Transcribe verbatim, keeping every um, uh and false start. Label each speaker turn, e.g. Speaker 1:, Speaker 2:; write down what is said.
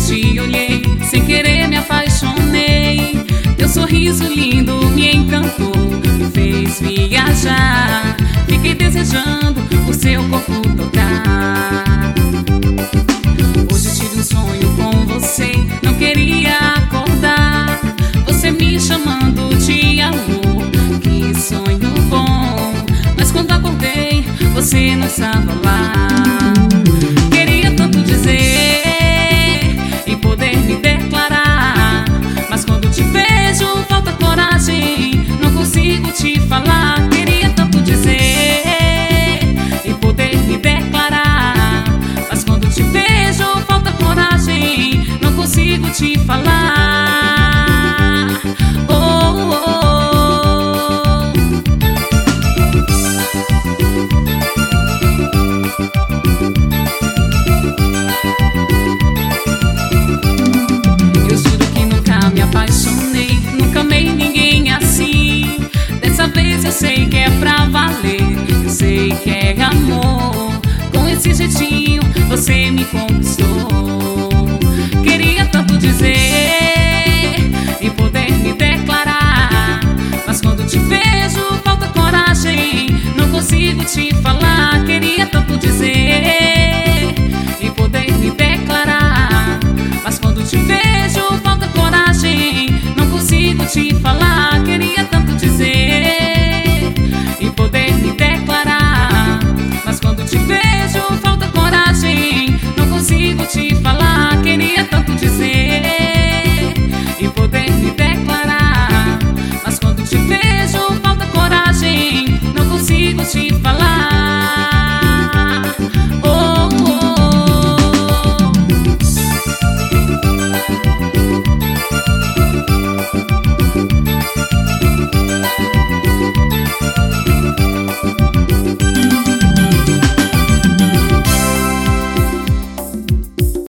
Speaker 1: te olhei, sem querer me apaixonei. Teu sorriso lindo me encantou, me fez viajar. Fiquei desejando o seu corpo tocar. Hoje tive um sonho com você, não queria acordar. Você me chamando de amor, que sonho bom. Mas quando acordei, você não estava lá. Queria tanto dizer e poder me declarar, mas quando te vejo falta coragem, não consigo te falar. Queria tanto dizer e poder me declarar, mas quando te vejo falta coragem, não consigo te falar. Oh, oh, oh. Eu juro que nunca me apaixonei, nunca amei ninguém assim. Dessa vez eu sei que é pra valer, eu sei que é amor. Com esse jeitinho você me conquistou. Queria tanto dizer e poder me declarar, mas quando te vejo falta coragem, não consigo te falar. Queria tanto dizer e poder me declarar, mas quando te vejo falta coragem, não consigo te falar. Queria tanto dizer e poder me declarar, mas quando te vejo falta coragem, não consigo te falar. Queria tanto dizer e poder me declarar, mas quando te vejo falta coragem,